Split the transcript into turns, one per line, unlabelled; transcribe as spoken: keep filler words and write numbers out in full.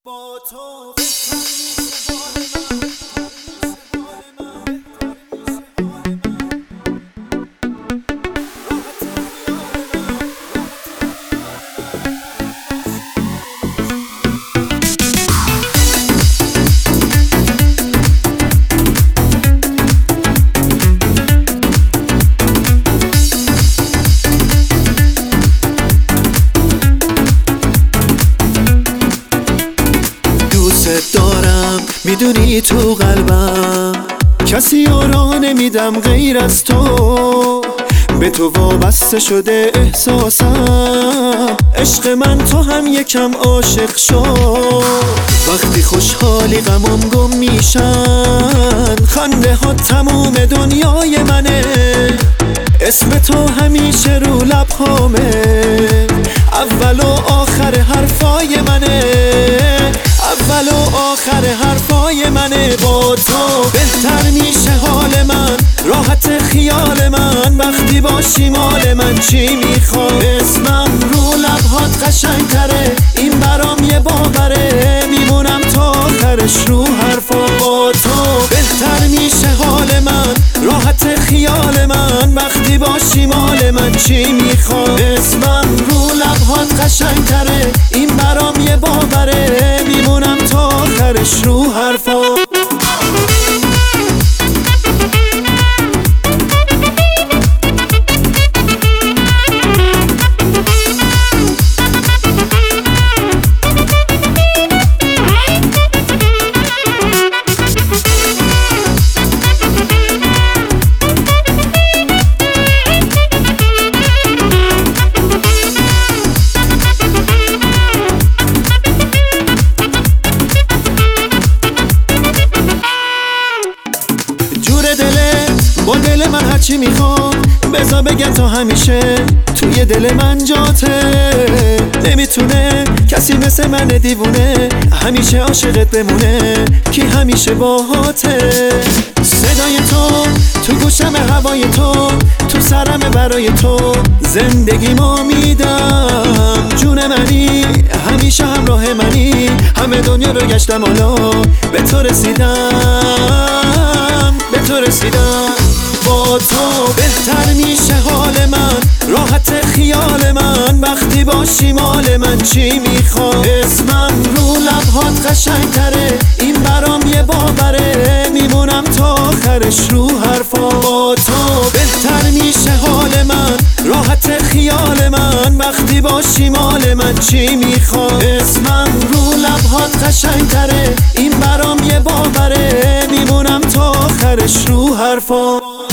با تو دارم، میدونی تو قلبم کسی را نمیدم غیر از تو. به تو وابسته شده احساسم، عشق من تو هم یکم عاشق شو. وقتی خوشحالی غمم گم میشن، خنده ها تموم دنیای منه. اسم تو همیشه رو لبهامه، اول و آخر حرفای منه. اول و آخر حرفای منه. با تو بهتر میشه حال من، راحت خیال من. وقتی باشی مال من چی میخوام؟ اسمم رو لبهات قشنگ تره، این برام یه باوره. میمونم تا آخرش رو حرفا. با تو بهتر میشه حال من، راحت خیال من. وقتی باشی مال من چی میخوام؟ اسمم رو لبهات قشنگ تره، این برام یه باوره. میمونم تا آخرش رو حرفا. با دل من هرچی میخوام بذار بگم تا همیشه توی دل من جاته. نمیتونه کسی مثل من دیوونه همیشه عاشقت بمونه، کی همیشه باهاته. صدای تو تو گوشم، هوای تو تو سرم، برای تو زندگیمو میدم. جون منی همیشه همراه منی، همه دنیا رو گشتم حالا به تو رسیدم، به تو رسیدم. با تو بهتر میشه حال من، راحت خیال من. وقتی باشی مال من چی میخوام؟ اسمم رو لبهات قشنگ تره، این برام یه باوره. میمونم تا آخرش رو حرفا. با تو بهتر میشه حال من، راحت خیال من. وقتی باشی مال من چی میخوام؟ اسمم رو لبهات قشنگ تره، این برام یه باوره. میمونم تا آخرش رو حرفا.